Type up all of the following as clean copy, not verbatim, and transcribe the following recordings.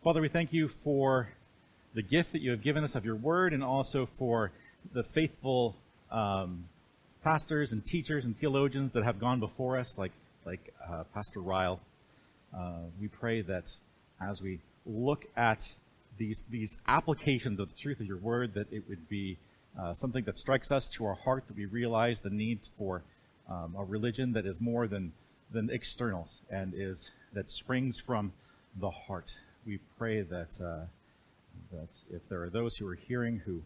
Father, we thank you for the gift that you have given us of your word, and also for the faithful pastors and teachers and theologians that have gone before us, like Pastor Ryle. We pray that as we look at these applications of the truth of your word, that it would be something that strikes us to our heart, that we realize the need for a religion that is more than externals and that springs from the heart. We pray that if there are those who are hearing who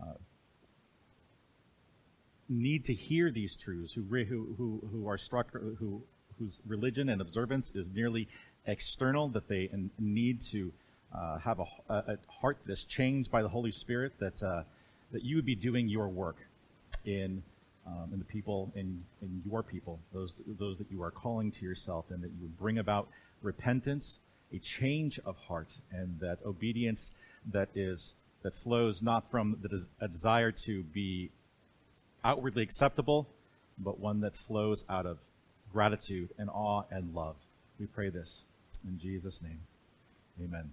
need to hear these truths, who are struck, whose religion and observance is merely external, that they need to have a heart that is changed by the Holy Spirit, that you would be doing your work in the people, in your people, those that you are calling to yourself, and that you would bring about repentance, a change of heart, and that obedience that flows not from a desire to be outwardly acceptable, but one that flows out of gratitude and awe and love. We pray this in Jesus' name. Amen.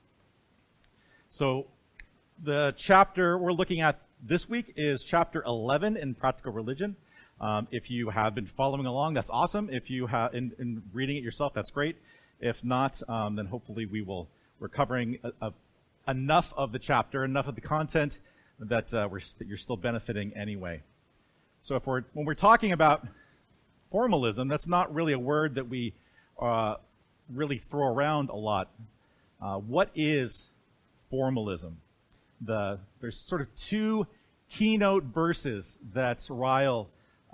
So the chapter we're looking at this week is chapter 11 in Practical Religion. If you have been following along, that's awesome. If you have in reading it yourself, that's great. If not, then hopefully we're covering enough of the chapter, enough of the content that you're still benefiting anyway. So when we're talking about formalism, that's not really a word that we really throw around a lot. What is formalism? There's sort of two keynote verses that Ryle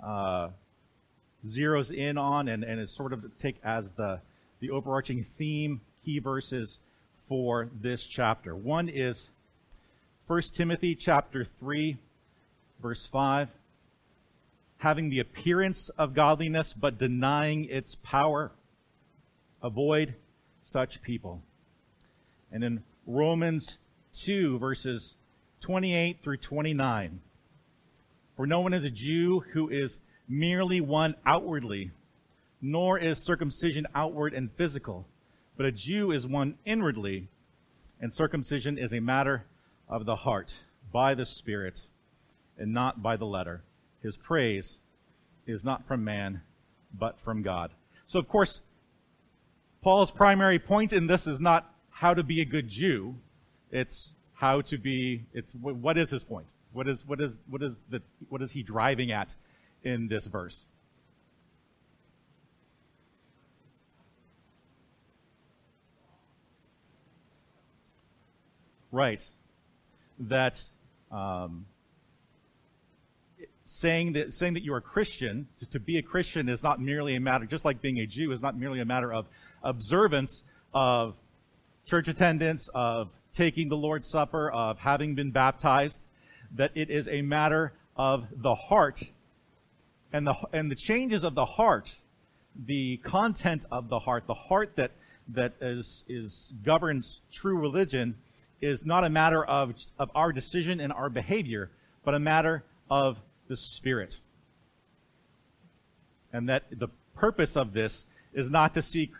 zeroes in on and is sort of take as the overarching theme, key verses for this chapter. One is 1 Timothy chapter 3, verse 5. Having the appearance of godliness, but denying its power. Avoid such people. And in Romans 2, verses 28 through 29. For no one is a Jew who is merely one outwardly, nor is circumcision outward and physical, but a Jew is one inwardly, and circumcision is a matter of the heart, by the Spirit, and not by the letter. His praise is not from man, but from God. So, of course, Paul's primary point in this is not how to be a good Jew. It's how to be. What is his point? What is he driving at in this verse? Right. That. Saying that you're a Christian, to be a Christian is not merely a matter, just like being a Jew is not merely a matter of observance of church attendance, of taking the Lord's Supper, of having been baptized, that it is a matter of the heart and the changes of the heart, the content of the heart that governs true religion is not a matter of our decision and our behavior, but a matter of the Spirit. And that the purpose of this is not to seek,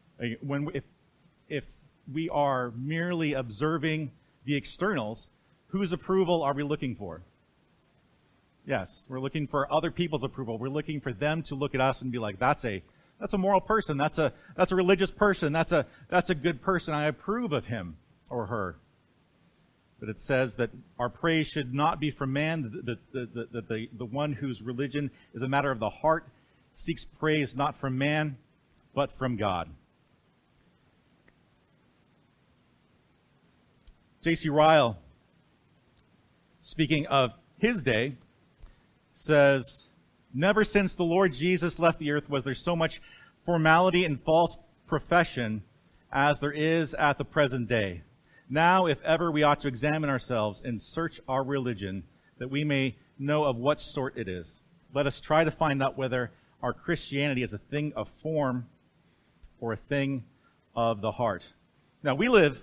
if we are merely observing the externals, whose approval are we looking for? Yes, we're looking for other people's approval. We're looking for them to look at us and be like, that's a moral person, that's a religious person, that's a good person, I approve of him or her. But it says that our praise should not be from man, the one whose religion is a matter of the heart seeks praise not from man, but from God. J.C. Ryle, speaking of his day, says, never since the Lord Jesus left the earth was there so much formality and false profession as there is at the present day. Now, if ever, we ought to examine ourselves and search our religion, that we may know of what sort it is. Let us try to find out whether our Christianity is a thing of form or a thing of the heart. Now, we live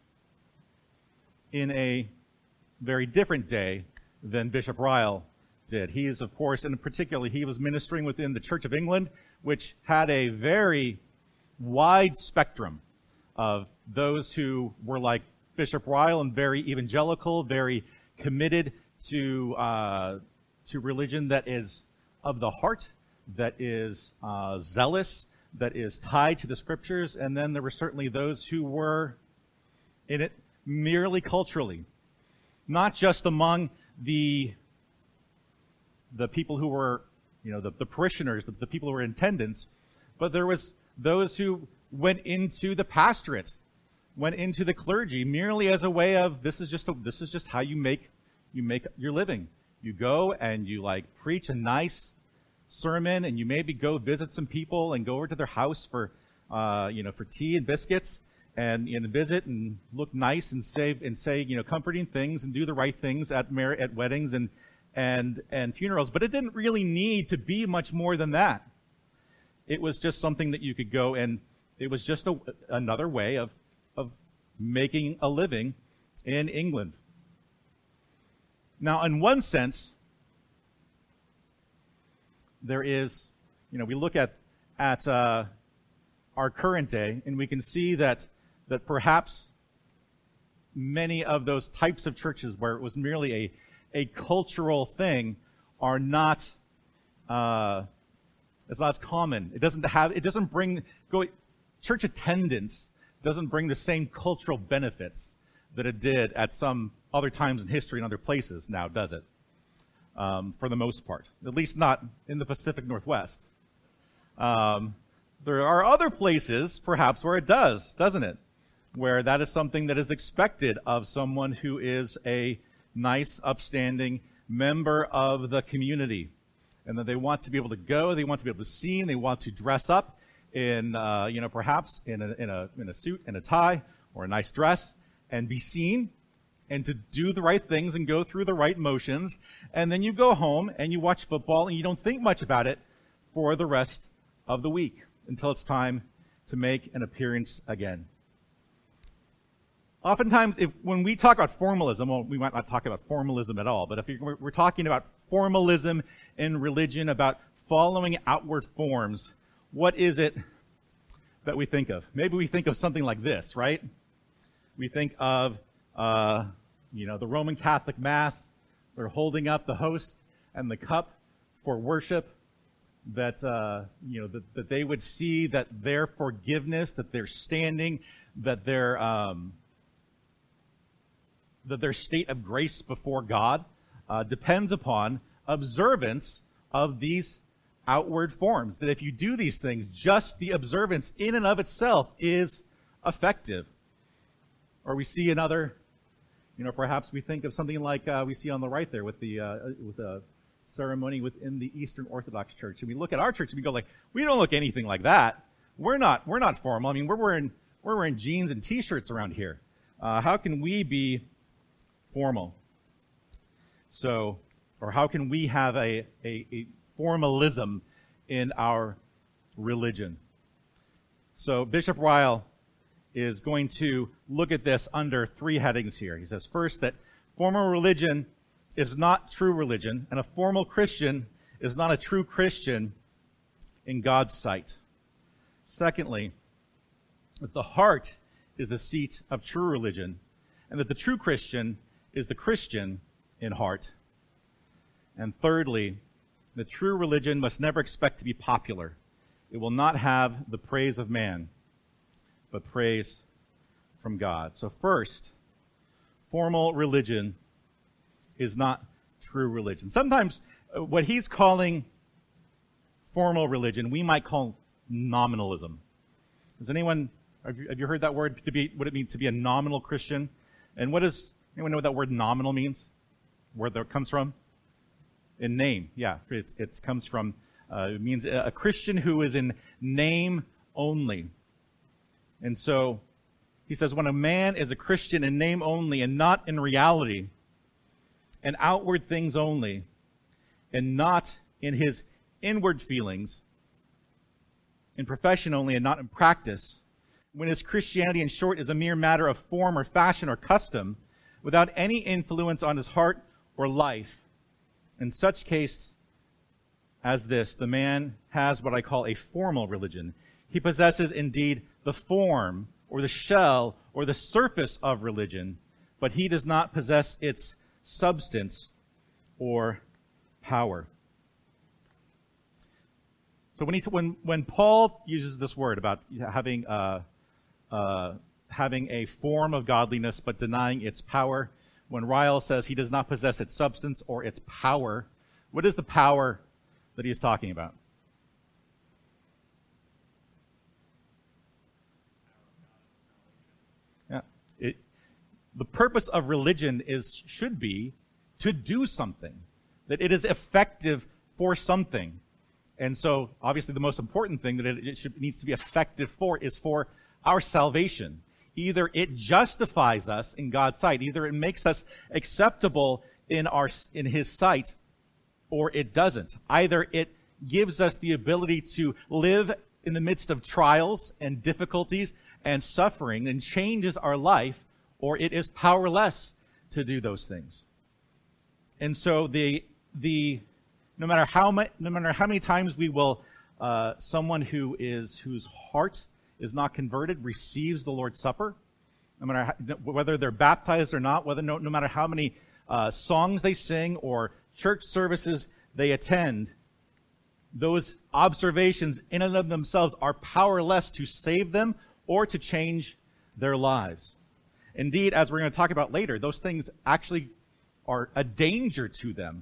in a very different day than Bishop Ryle did. He is, of course, and particularly, he was ministering within the Church of England, which had a very wide spectrum of those who were like Bishop Ryle and very evangelical, very committed to religion that is of the heart, that is zealous, that is tied to the scriptures. And then there were certainly those who were in it merely culturally, not just among the people who were, the parishioners, the people who were in attendance, but there was those who went into the pastorate, went into the clergy merely as a way of this is just how you make your living. You go and you preach a nice sermon, and you maybe go visit some people and go over to their house for tea and biscuits, and visit and look nice and say comforting things and do the right things at weddings and funerals. But it didn't really need to be much more than that. It was just something that you could go, and it was just another way of making a living in England. Now, in one sense, there is, we look at our current day, and we can see that perhaps many of those types of churches where it was merely a cultural thing are not, it's not as common. Church attendance doesn't bring the same cultural benefits that it did at some other times in history and other places now, does it? For the most part, at least not in the Pacific Northwest. There are other places, perhaps, where it does, doesn't it? Where that is something that is expected of someone who is a nice, upstanding member of the community, and that they want to be able to go, they want to be able to see, and they want to dress up in, perhaps in a suit and a tie or a nice dress, and be seen, and to do the right things and go through the right motions, and then you go home and you watch football and you don't think much about it for the rest of the week until it's time to make an appearance again. Oftentimes, when we talk about formalism, well, we might not talk about formalism at all, but if we're talking about formalism in religion, about following outward forms, what is it that we think of? Maybe we think of something like this, right? We think of the Roman Catholic Mass. They're holding up the host and the cup for worship, that that they would see that their forgiveness, that their standing, that their state of grace before God depends upon observance of these outward forms. That if you do these things, just the observance in and of itself is effective. Or we see another, perhaps we think of something like we see on the right there with the ceremony within the Eastern Orthodox Church. And we look at our church and we go we don't look anything like that. We're not formal. I mean, we're wearing jeans and t-shirts around here. How can we be formal? So, or how can we have a formalism in our religion? So Bishop Ryle is going to look at this under three headings here. He says, first, that formal religion is not true religion, and a formal Christian is not a true Christian in God's sight. Secondly, that the heart is the seat of true religion, and that the true Christian is the Christian in heart. And thirdly, the true religion must never expect to be popular. It will not have the praise of man, but praise from God. So first, formal religion is not true religion. Sometimes what he's calling formal religion, we might call nominalism. Have you heard that word, what it means to be a nominal Christian? And anyone know what that word nominal means? Where that comes from? In name, yeah. It comes from, it means a Christian who is in name only. And so he says, when a man is a Christian in name only and not in reality, and outward things only, and not in his inward feelings, in profession only and not in practice, when his Christianity, in short, is a mere matter of form or fashion or custom, without any influence on his heart or life, in such case as this, the man has what I call a formal religion. He possesses indeed the form or the shell or the surface of religion, but he does not possess its substance or power. So when Paul uses this word about having a form of godliness but denying its power, when Ryle says he does not possess its substance or its power, what is the power that he is talking about? Yeah. The purpose of religion should be to do something, that it is effective for something. And so, obviously, the most important thing that it needs to be effective for is for our salvation. Either it justifies us in God's sight, either it makes us acceptable in His sight, or it doesn't. Either it gives us the ability to live in the midst of trials and difficulties and suffering and changes our life, or it is powerless to do those things. And so no matter how many times we will, someone whose heart is not converted receives the Lord's Supper, no matter whether they're baptized or not, no matter how many songs they sing or church services they attend, those observations in and of themselves are powerless to save them or to change their lives. Indeed, as we're going to talk about later, those things actually are a danger to them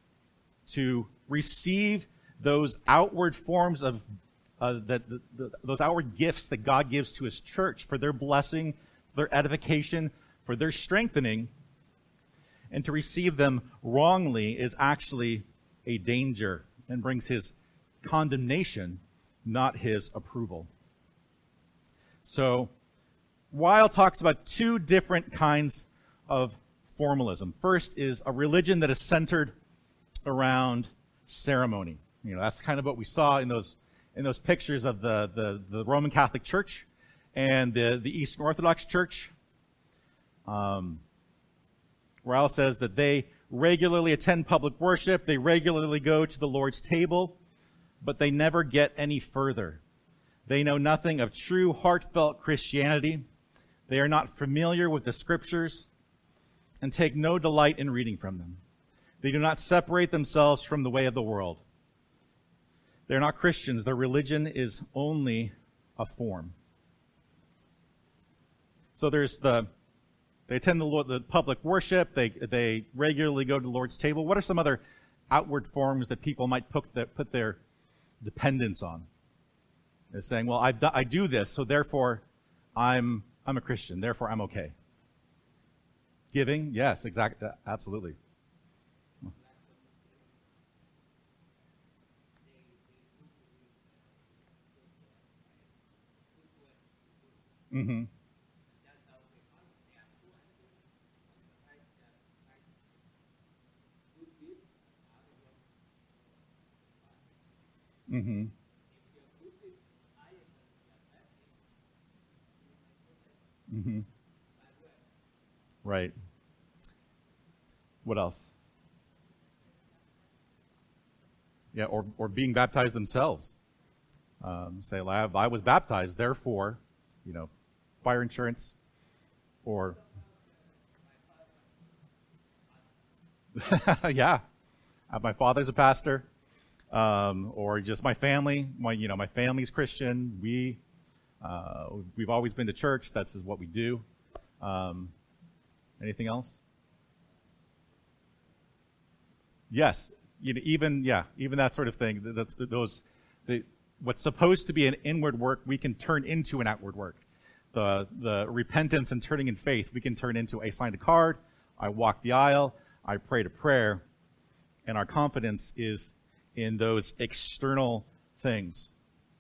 to receive those outward forms of those outward gifts that God gives to His church for their blessing, for their edification, for their strengthening, and to receive them wrongly is actually a danger and brings His condemnation, not His approval. So, Ryle talks about two different kinds of formalism. First is a religion that is centered around ceremony. That's kind of what we saw in those pictures of the Roman Catholic Church and the Eastern Orthodox Church. Ryle says that they regularly attend public worship, they regularly go to the Lord's table, but they never get any further. They know nothing of true, heartfelt Christianity. They are not familiar with the Scriptures and take no delight in reading from them. They do not separate themselves from the way of the world. They're not Christians. Their religion is only a form. So they attend the public worship. They regularly go to the Lord's table. What are some other outward forms that people might put their dependence on? They're saying, well, I do this, so therefore I'm a Christian. Therefore I'm okay. Giving, yes, exactly, absolutely. Mm-hmm. Mm-hmm. Mm-hmm. Right. What else? Yeah, or being baptized themselves. Say, I was baptized, therefore, fire insurance, or yeah, my father's a pastor, or just my family. My family's Christian. We've always been to church. That's just what we do. Anything else? Yes, even that sort of thing. What's supposed to be an inward work, we can turn into an outward work. The repentance and turning in faith, we can turn into I signed a card, I walked the aisle, I prayed a prayer, and our confidence is in those external things.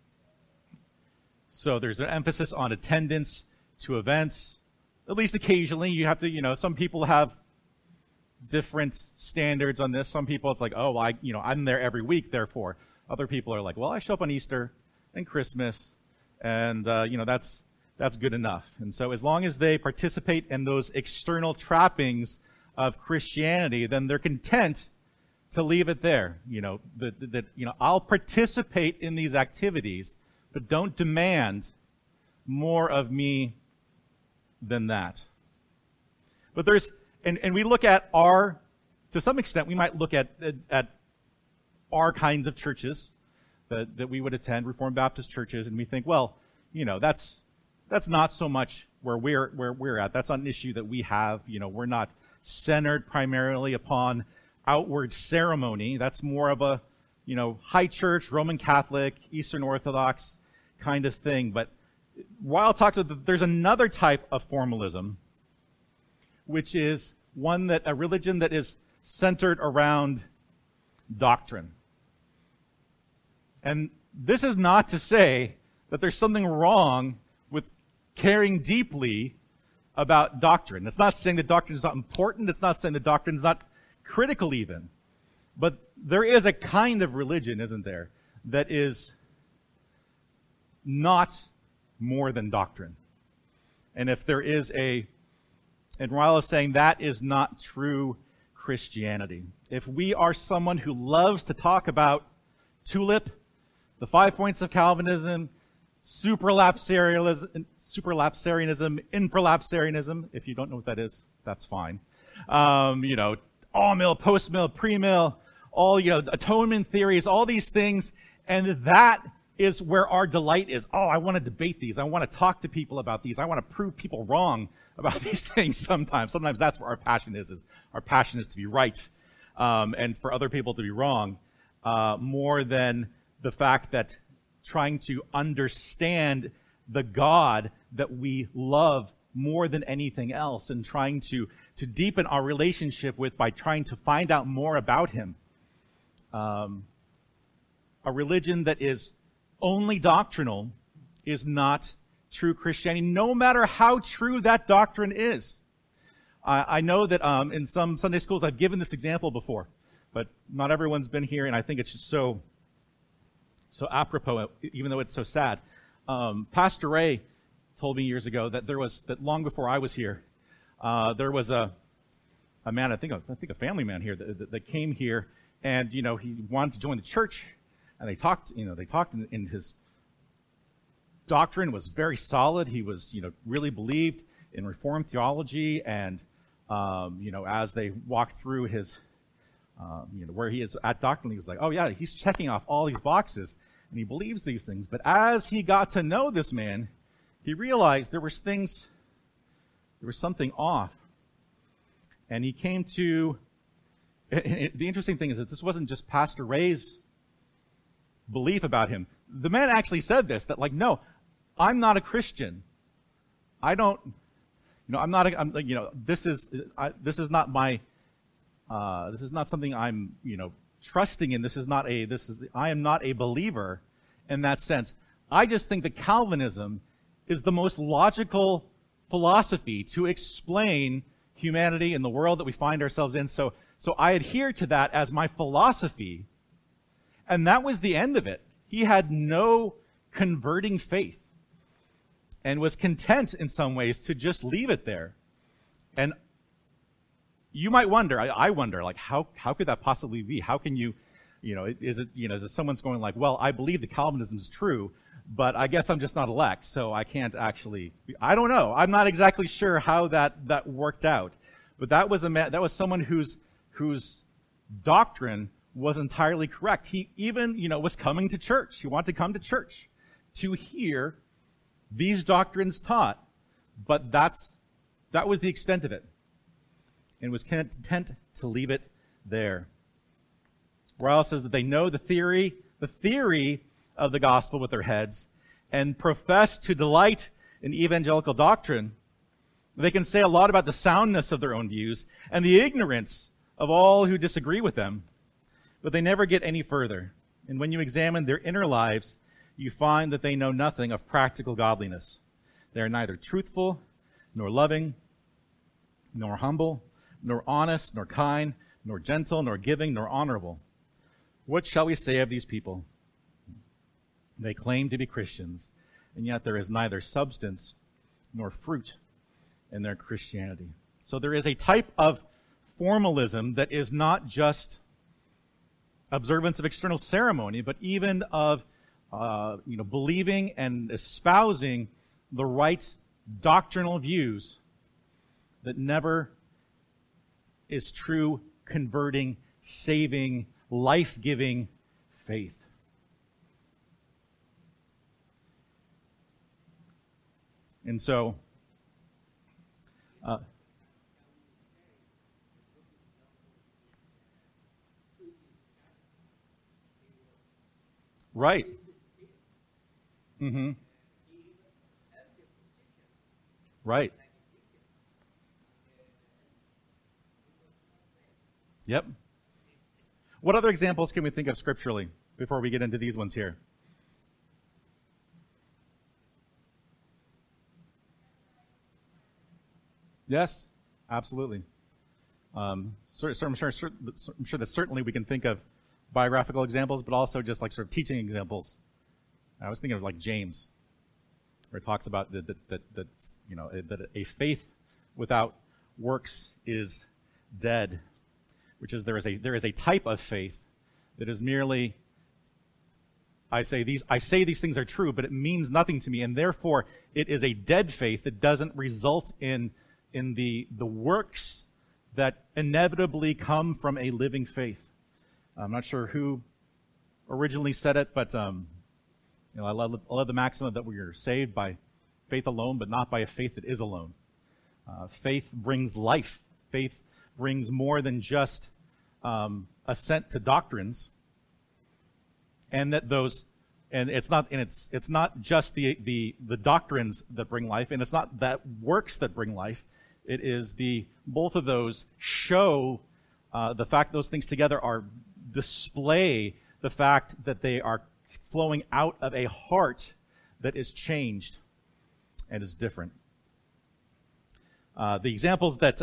So there's an emphasis on attendance to events. At least occasionally, you have to, some people have different standards on this. Some people, it's like, I'm there every week, therefore. Other people are like, well, I show up on Easter and Christmas, and, that's good enough. And so as long as they participate in those external trappings of Christianity, then they're content to leave it there. I'll participate in these activities, but don't demand more of me than that. But there's, and we look at to some extent, we might look at our kinds of churches that we would attend, Reformed Baptist churches, and we think, well, that's not so much where we're at. That's not an issue that we have. We're not centered primarily upon outward ceremony. That's more of a, high church, Roman Catholic, Eastern Orthodox kind of thing. But Ryle talks about there's another type of formalism, which is a religion that is centered around doctrine. And this is not to say that there's something wrong with caring deeply about doctrine. It's not saying that doctrine is not important. It's not saying that doctrine is not critical even. But there is a kind of religion, isn't there, that is not more than doctrine. And if there is and Ryle is saying that is not true Christianity. If we are someone who loves to talk about TULIP, the 5 points of Calvinism, supralapsarianism, infralapsarianism, if you don't know what that is, that's fine. All-mill, post-mill, pre-mill, all, atonement theories, all these things, and that is where our delight is. Oh, I want to debate these. I want to talk to people about these. I want to prove people wrong about these things sometimes. Sometimes that's where our passion is our passion is to be right, and for other people to be wrong, more than the fact that trying to understand the God that we love more than anything else, and trying to deepen our relationship with by trying to find out more about him. A religion that is only doctrinal is not true Christianity, no matter how true that doctrine is. I know that in some Sunday schools I've given this example before, but not everyone's been here, and I think it's just so apropos, even though it's so sad. Pastor Ray told me years ago that long before I was here, there was a man, I think a family man here that came here, and he wanted to join the church, and they talked, and his doctrine was very solid. He was, really believed in Reformed theology, and as they walked through his, where he is at doctrine, he was like, oh yeah, he's checking off all these boxes, and he believes these things. But as he got to know this man, he realized there was something off. And he came to, the interesting thing is that this wasn't just Pastor Ray's belief about him. The man actually said this, that no, I'm not a Christian. I don't, this is not my, this is not something I'm, trusting in. I am not a believer in that sense. I just think that Calvinism is the most logical philosophy to explain humanity and the world that we find ourselves in. So I adhere to that as my philosophy. And that was the end of it. He had no converting faith and was content in some ways to just leave it there. And you might wonder, I wonder, how could that possibly be? How can you, is it someone's going well, I believe that Calvinism is true, but I guess I'm just not elect, so I can't actually, I don't know. I'm not exactly sure how that worked out. But that was someone whose doctrine was entirely correct. He even, was coming to church. He wanted to come to church to hear these doctrines taught, but that was the extent of it, and was content to leave it there. Ryle says that they know the theory of the gospel with their heads and profess to delight in evangelical doctrine. They can say a lot about the soundness of their own views and the ignorance of all who disagree with them, but they never get any further. And when you examine their inner lives, you find that they know nothing of practical godliness. They are neither truthful, nor loving, nor humble, nor honest, nor kind, nor gentle, nor giving, nor honorable. What shall we say of these people? They claim to be Christians, and yet there is neither substance nor fruit in their Christianity. So there is a type of formalism that is not just observance of external ceremony, but even of believing and espousing the right doctrinal views that never is true, converting, saving, life-giving faith. And so, right. Mm-hmm. Right. Yep. What other examples can we think of scripturally before we get into these ones here? Yes, absolutely. I'm sure that certainly we can think of biographical examples, but also just like sort of teaching examples. I was thinking of like James, where it talks about that a faith without works is dead, which is there is a type of faith that is merely I say these things are true, but it means nothing to me, and therefore it is a dead faith that doesn't result in the works that inevitably come from a living faith. I'm not sure who originally said it, but I love the maxim that we are saved by faith alone, but not by a faith that is alone. Faith brings life. Faith brings more than just assent to doctrines, and it's not just the doctrines that bring life, and it's not that works that bring life. It is both of those show the fact those things together display the fact that they are flowing out of a heart that is changed and is different. The examples that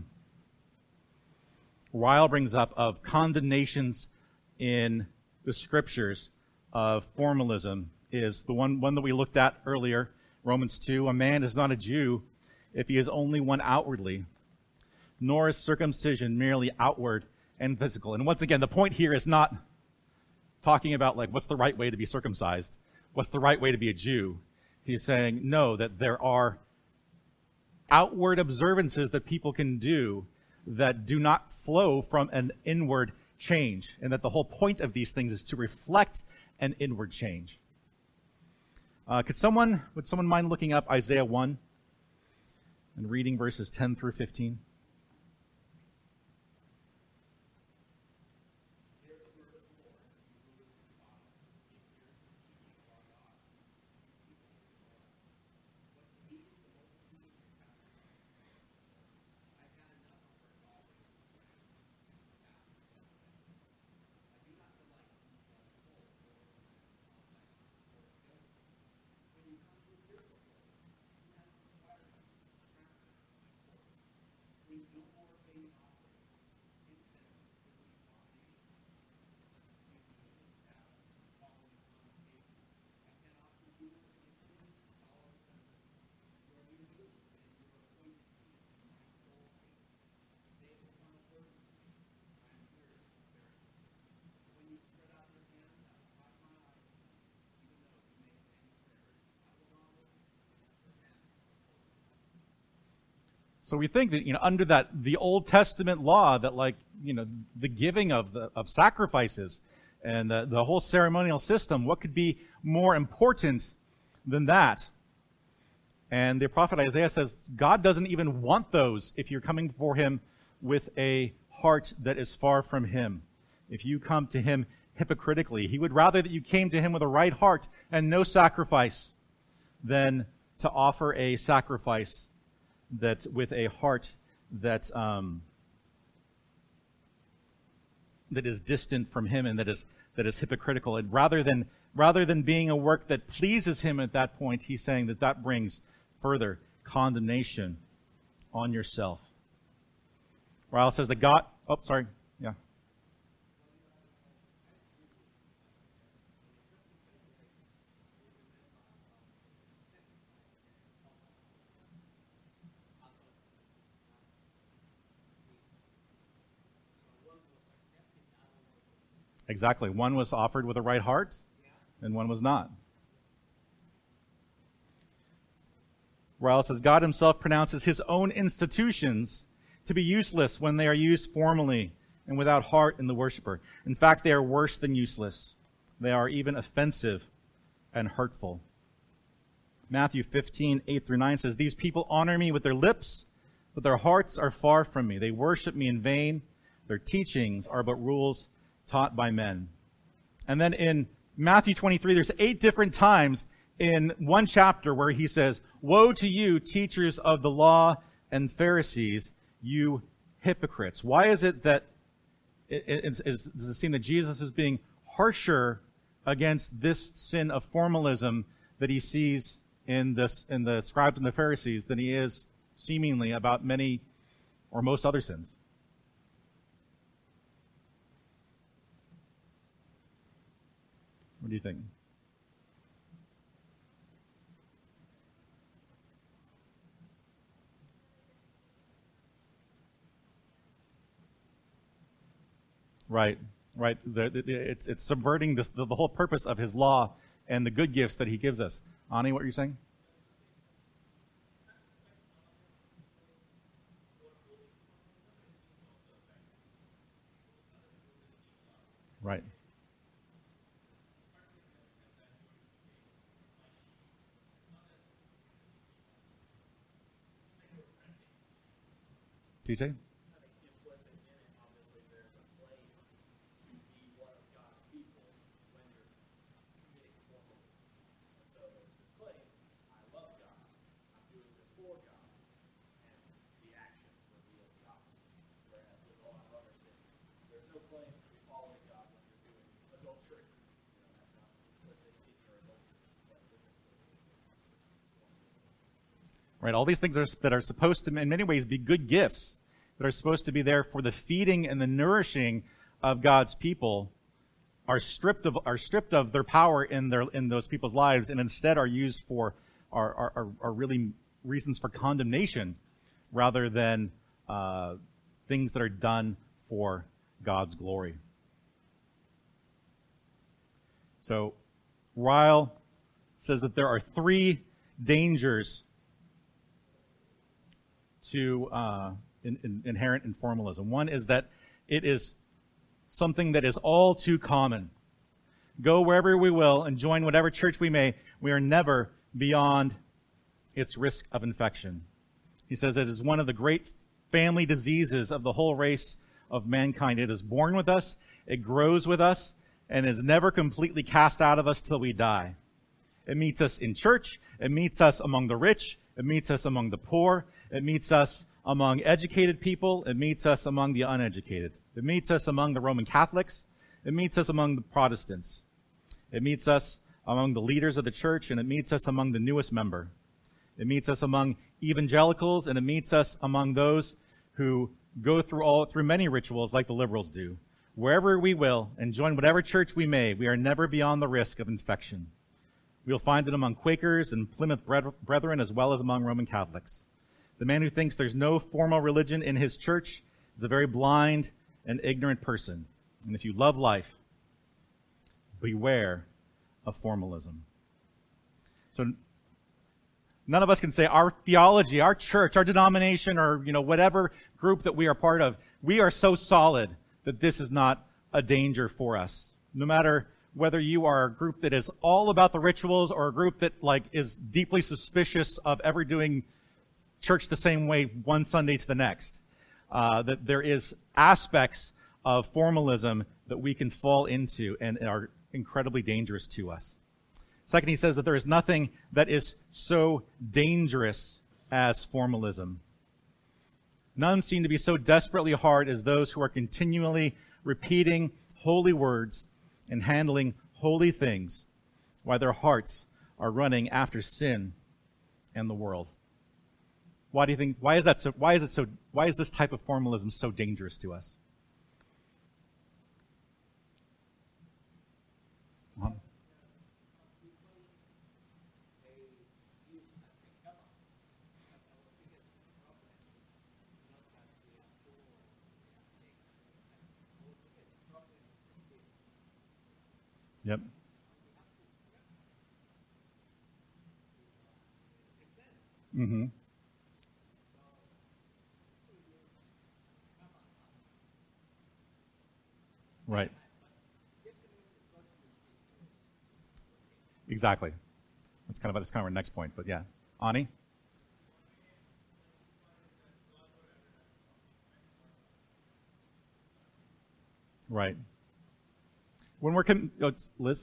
Ryle brings up of condemnations in the scriptures of formalism is the one that we looked at earlier, Romans 2. A man is not a Jew if he is only one outwardly, nor is circumcision merely outward and physical. And once again, the point here is not talking about like what's the right way to be circumcised, what's the right way to be a Jew. He's saying, no, that there are outward observances that people can do that do not flow from an inward change, and that the whole point of these things is to reflect an inward change. Would someone mind looking up Isaiah 1 and reading verses 10 through 15? So we think that, under the Old Testament law, that the giving of sacrifices and the whole ceremonial system, what could be more important than that? And the prophet Isaiah says, God doesn't even want those if you're coming for him with a heart that is far from him. If you come to him hypocritically, he would rather that you came to him with a right heart and no sacrifice than to offer a sacrifice that with a heart that is distant from him and that is hypocritical. And rather than being a work that pleases him at that point, he's saying that brings further condemnation on yourself. Ryle says that God. Oh, sorry. Yeah. Exactly. One was offered with a right heart, and one was not. Ryle says, God himself pronounces his own institutions to be useless when they are used formally and without heart in the worshiper. In fact, they are worse than useless. They are even offensive and hurtful. Matthew 15, 8 through 9 says, these people honor me with their lips, but their hearts are far from me. They worship me in vain. Their teachings are but rules taught by men. And then in Matthew 23, there's 8 different times in one chapter where he says, woe to you, teachers of the law and Pharisees, you hypocrites. Why is it that it's a scene that Jesus is being harsher against this sin of formalism that he sees in the scribes and the Pharisees than he is seemingly about many or most other sins? What do you think? Right. It's subverting the whole purpose of his law and the good gifts that he gives us. Ani, what are you saying? Right. TJ? Right, all these things that are supposed to, in many ways, be good gifts that are supposed to be there for the feeding and the nourishing of God's people are stripped of their power in those people's lives, and instead are used for are really reasons for condemnation rather than things that are done for God's glory. So Ryle says that there are 3 dangers to inherent in formalism. One is that it is something that is all too common. Go wherever we will and join whatever church we may, we are never beyond its risk of infection. He says it is one of the great family diseases of the whole race of mankind. It is born with us, it grows with us, and is never completely cast out of us till we die. It meets us in church, it meets us among the rich, it meets us among the poor, it meets us among educated people, it meets us among the uneducated. It meets us among the Roman Catholics, it meets us among the Protestants. It meets us among the leaders of the church, and it meets us among the newest member. It meets us among evangelicals, and it meets us among those who go through many rituals like the liberals do. Wherever we will, and join whatever church we may, we are never beyond the risk of infection. We'll find it among Quakers and Plymouth Brethren, as well as among Roman Catholics. The man who thinks there's no formal religion in his church is a very blind and ignorant person. And if you love life, beware of formalism. So none of us can say our theology, our church, our denomination, or whatever group that we are part of, we are so solid that this is not a danger for us. No matter whether you are a group that is all about the rituals or a group that is deeply suspicious of ever doing church the same way one Sunday to the next, that there is aspects of formalism that we can fall into and are incredibly dangerous to us. Second, he says that there is nothing that is so dangerous as formalism. None seem to be so desperately hard as those who are continually repeating holy words and handling holy things while their hearts are running after sin and the world. Why do you think? Why is this type of formalism so dangerous to us? Yep. Mm-hmm. Right. Exactly. That's kind of our next point. But yeah, Ani. Right. When it's Liz.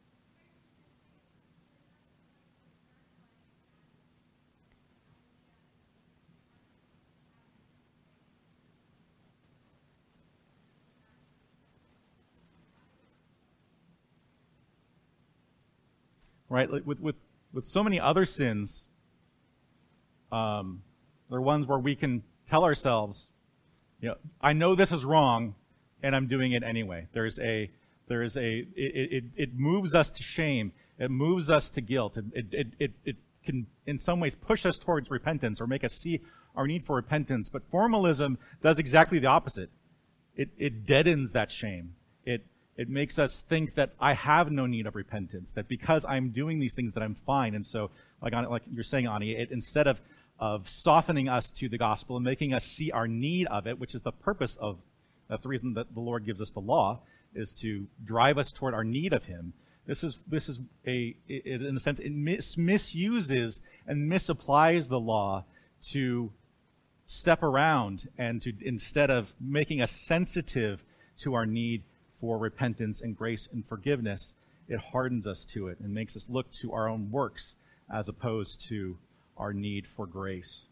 Right. Like with so many other sins, they're ones where we can tell ourselves, I know this is wrong, and I'm doing it anyway. It moves us to shame. It moves us to guilt. It can, in some ways, push us towards repentance or make us see our need for repentance. But formalism does exactly the opposite. It deadens that shame. It makes us think that I have no need of repentance, that because I'm doing these things that I'm fine. And so, like you're saying, Ani, instead of softening us to the gospel and making us see our need of it, which is the purpose of, that's the reason that the Lord gives us the law, is to drive us toward our need of Him. This is in a sense, it misuses and misapplies the law to step around and to, instead of making us sensitive to our need for repentance and grace and forgiveness, it hardens us to it and makes us look to our own works as opposed to our need for grace.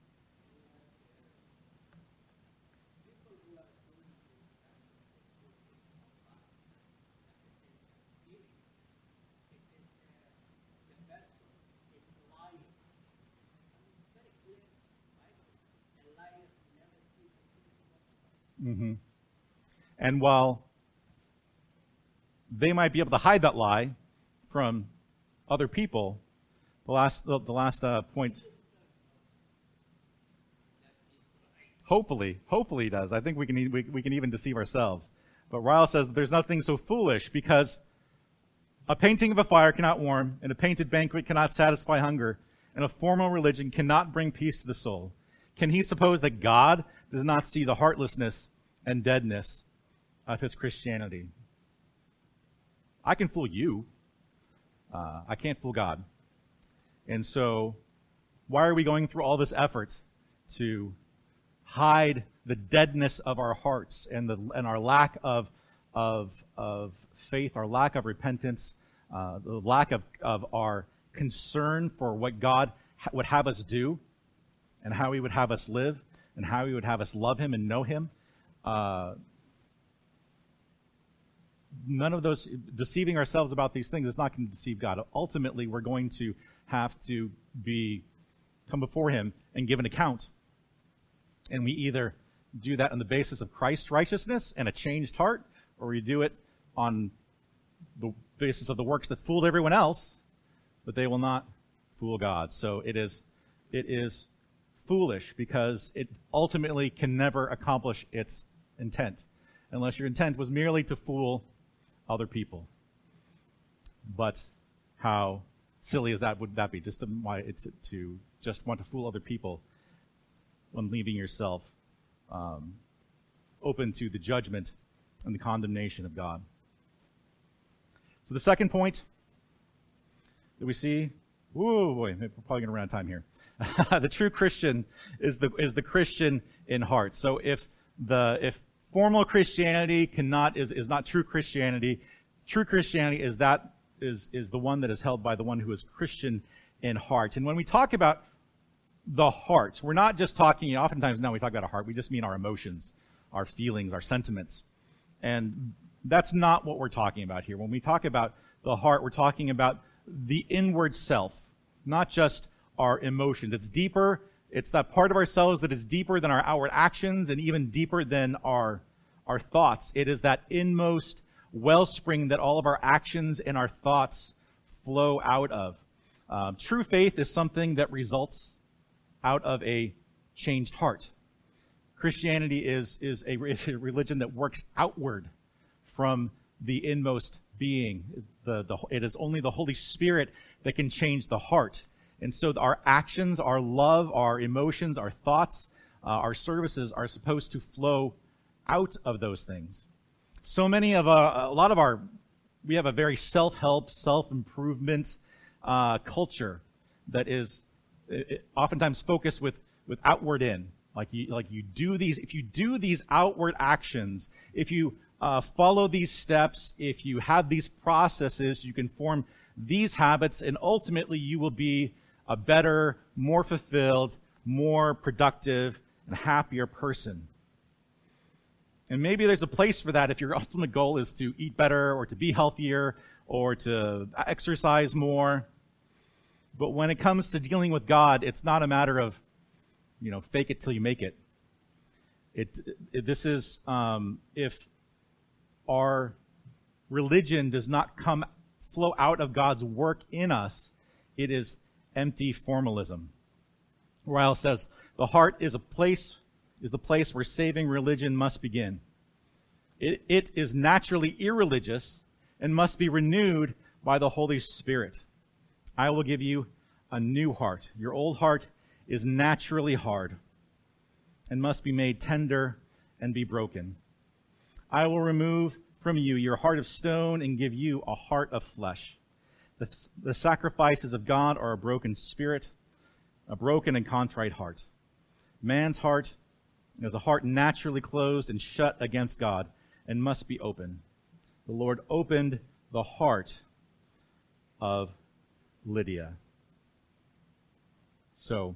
Mm-hmm. And while they might be able to hide that lie from other people, the last point, hopefully he does. I think we can even deceive ourselves. But Ryle says there's nothing so foolish, because a painting of a fire cannot warm, and a painted banquet cannot satisfy hunger, and a formal religion cannot bring peace to the soul. Can he suppose that God does not see the heartlessness and deadness of his Christianity? I can fool you. I can't fool God. And so, why are we going through all this effort to hide the deadness of our hearts and our lack of faith, our lack of repentance, the lack of our concern for what God would have us do, and how He would have us live, and how He would have us love Him and know Him? None of those, deceiving ourselves about these things is not going to deceive God. Ultimately, we're going to have to come before Him and give an account. And we either do that on the basis of Christ's righteousness and a changed heart, or we do it on the basis of the works that fooled everyone else, but they will not fool God. So it is foolish, because it ultimately can never accomplish its intent, unless your intent was merely to fool other people. But how silly would that be? To just want to fool other people when leaving yourself open to the judgment and the condemnation of God. So the second point that we see, whoa, boy, we're probably going to run out of time here. The true Christian is the Christian in heart. So if formal Christianity is not true Christianity, true Christianity is the one that is held by the one who is Christian in heart. And when we talk about the heart, we're not just talking, oftentimes now we talk about a heart, we just mean our emotions, our feelings, our sentiments. And that's not what we're talking about here. When we talk about the heart, we're talking about the inward self, not just our emotions. It's deeper. It's that part of ourselves that is deeper than our outward actions and even deeper than our thoughts. It is that inmost wellspring that all of our actions and our thoughts flow out of. True faith is something that results out of a changed heart. Christianity is a religion that works outward from the inmost being. It is only the Holy Spirit that can change the heart. And so our actions, our love, our emotions, our thoughts, our services are supposed to flow out of those things. So many of we have a very self-help, self-improvement culture that is oftentimes focused with outward in. Like you do these, if you do these outward actions, if you follow these steps, if you have these processes, you can form these habits, and ultimately you will be a better, more fulfilled, more productive, and happier person. And maybe there's a place for that if your ultimate goal is to eat better or to be healthier or to exercise more. But when it comes to dealing with God, it's not a matter of, fake it till you make it. This is, if our religion does not flow out of God's work in us, it is empty formalism. Ryle says, the heart is the place where saving religion must begin. It is naturally irreligious and must be renewed by the Holy Spirit. I will give you a new heart. Your old heart is naturally hard and must be made tender and be broken. I will remove from you your heart of stone and give you a heart of flesh. The sacrifices of God are a broken spirit, a broken and contrite heart. Man's heart is a heart naturally closed and shut against God and must be open. The Lord opened the heart of Lydia. So,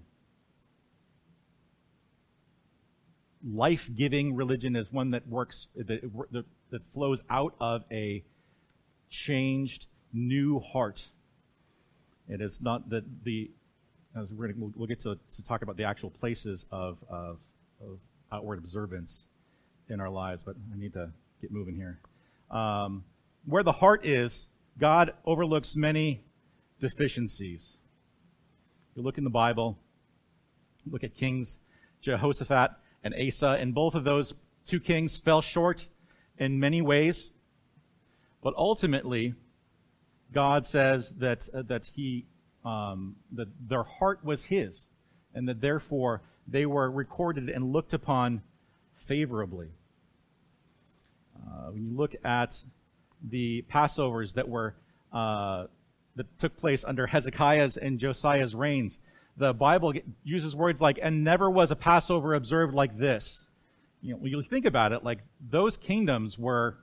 life-giving religion is one that works, that flows out of a changed, new heart. It is not that as we'll get to talk about the actual places of outward observance in our lives, but I need to get moving here. Where the heart is, God overlooks many deficiencies. You look in the Bible, look at Kings Jehoshaphat and Asa, and both of those two kings fell short in many ways, but ultimately, God says that their heart was His, and that therefore they were recorded and looked upon favorably. When you look at the Passovers that took place under Hezekiah's and Josiah's reigns, the Bible uses words like, and never was a Passover observed like this. When you think about it, like those kingdoms were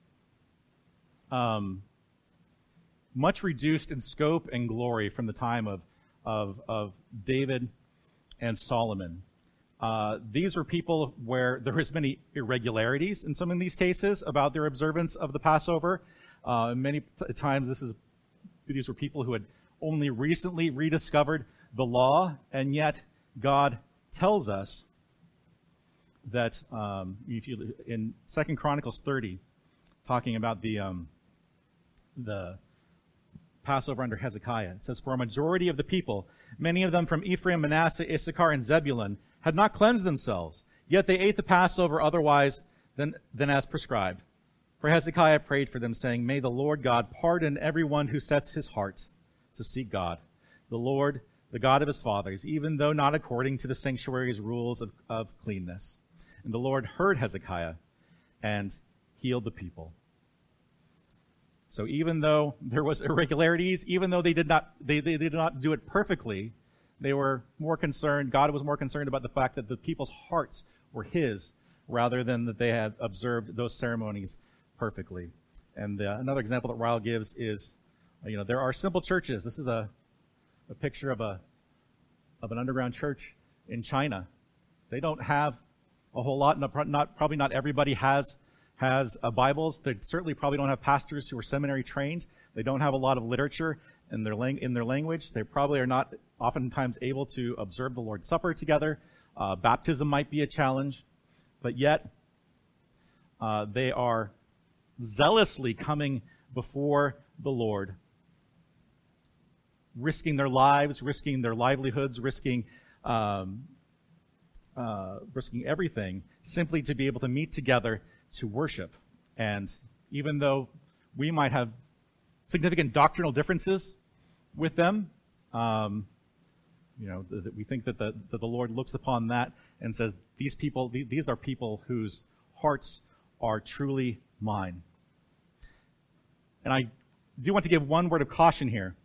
much reduced in scope and glory from the time of David and Solomon. These were people where there was many irregularities in some of these cases about their observance of the Passover. Many times these were people who had only recently rediscovered the law, and yet God tells us that in 2 Chronicles 30, talking about the Passover under Hezekiah, it says, for a majority of the people, many of them from Ephraim, Manasseh, Issachar, and Zebulun, had not cleansed themselves, yet they ate the Passover otherwise than as prescribed. For Hezekiah prayed for them, saying, may the Lord God pardon everyone who sets his heart to seek God, the Lord, the God of his fathers, even though not according to the sanctuary's rules of cleanness. And the Lord heard Hezekiah and healed the people. So even though there was irregularities, even though they did not do it perfectly, they were more concerned, God was more concerned about the fact that the people's hearts were His, rather than that they had observed those ceremonies perfectly. And another example that Ryle gives is, there are simple churches. This is a picture of an underground church in China. They don't have a whole lot. Probably not everybody has Bibles. They certainly probably don't have pastors who are seminary trained. They don't have a lot of literature in their language. They probably are not oftentimes able to observe the Lord's Supper together. Baptism might be a challenge, but yet they are zealously coming before the Lord, risking their lives, risking their livelihoods, risking everything, simply to be able to meet together to worship. And even though we might have significant doctrinal differences with them, That we think that the Lord looks upon that and says, these are people whose hearts are truly mine. And I do want to give one word of caution here,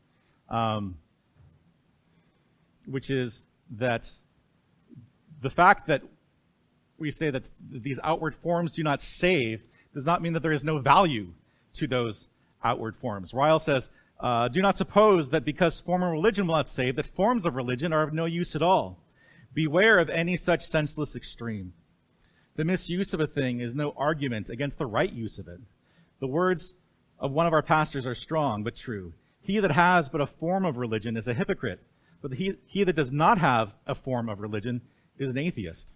which is that the fact that we say that these outward forms do not save does not mean that there is no value to those outward forms. Ryle says, do not suppose that because formal religion will not save, that forms of religion are of no use at all. Beware of any such senseless extreme. The misuse of a thing is no argument against the right use of it. The words of one of our pastors are strong but true. He that has but a form of religion is a hypocrite, but he that does not have a form of religion is an atheist.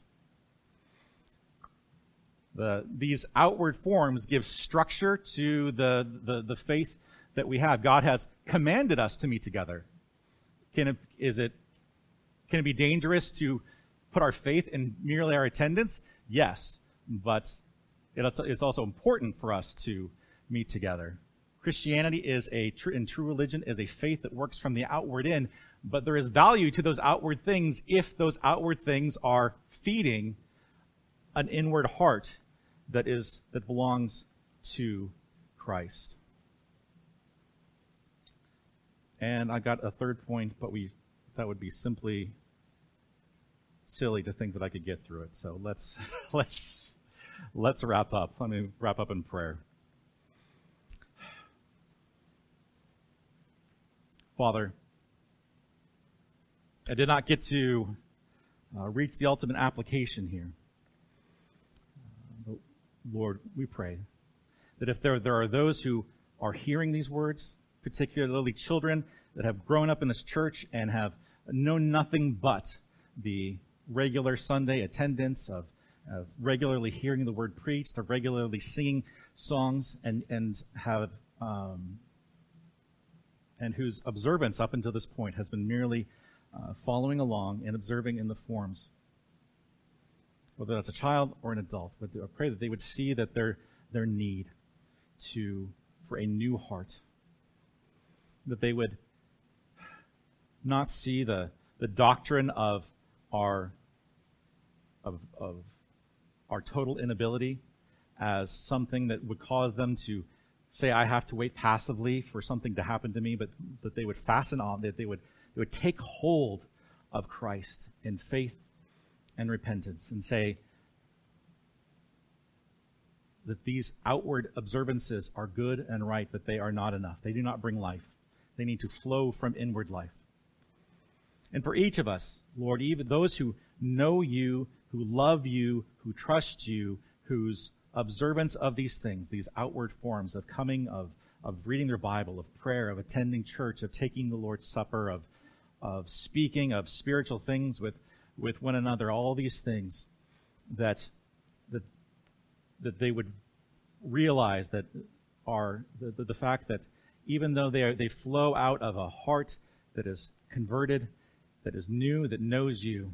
These outward forms give structure to the faith that we have. God has commanded us to meet together. Can it be dangerous to put our faith in merely our attendance? Yes, but it's also important for us to meet together. Christianity in true religion is a faith that works from the outward in, but there is value to those outward things if those outward things are feeding an inward heart that belongs to Christ. And I got a third point, but that would be simply silly to think that I could get through it. So let's wrap up. Let me wrap up in prayer. Father, I did not get to reach the ultimate application here. But Lord, we pray that if there are those who are hearing these words, particularly children that have grown up in this church and have known nothing but the regular Sunday attendance of regularly hearing the word preached, of regularly singing songs, and have and whose observance up until this point has been merely following along and observing in the forms, whether that's a child or an adult. But I pray that they would see that their need for a new heart, that they would not see the doctrine of our total inability as something that would cause them to say, I have to wait passively for something to happen to me, but that they would fasten on, that they would take hold of Christ in faith and repentance and say that these outward observances are good and right, but they are not enough. They do not bring life. They need to flow from inward life. And for each of us, Lord, even those who know you, who love you, who trust you, whose observance of these things, these outward forms of coming, of reading their Bible, of prayer, of attending church, of taking the Lord's Supper, of speaking of spiritual things with one another, all these things that they would realize that are the fact that even though they flow out of a heart that is converted, that is new, that knows you,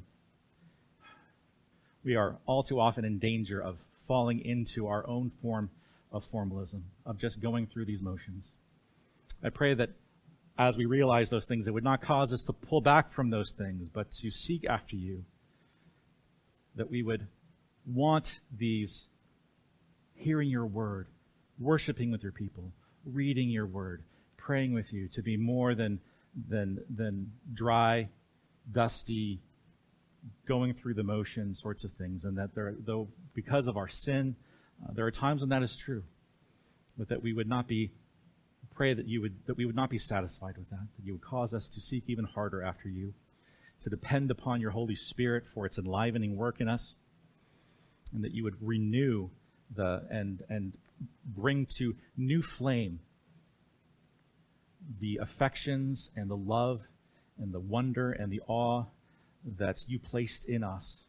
we are all too often in danger of falling into our own form of formalism, of just going through these motions. I pray that as we realize those things, it would not cause us to pull back from those things, but to seek after you, that we would want these hearing your word, worshiping with your people, reading your word, praying with you to be more than dry, dusty, going through the motion sorts of things, and that though because of our sin, there are times when that is true, but that we would not be that we would not be satisfied with that you would cause us to seek even harder after you, to depend upon your Holy Spirit for its enlivening work in us, and that you would renew and bring to new flame the affections and the love and the wonder and the awe that you placed in us.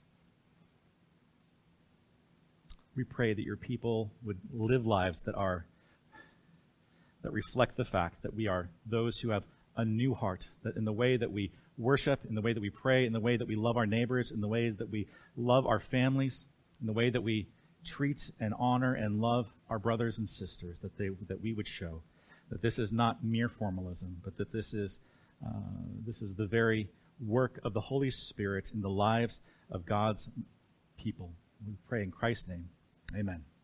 We pray that your people would live lives that reflect the fact that we are those who have a new heart, that in the way that we worship, in the way that we pray, in the way that we love our neighbors, in the way that we love our families, in the way that we treat and honor and love our brothers and sisters, that we would show that this is not mere formalism, but that this is the very work of the Holy Spirit in the lives of God's people. We pray in Christ's name. Amen.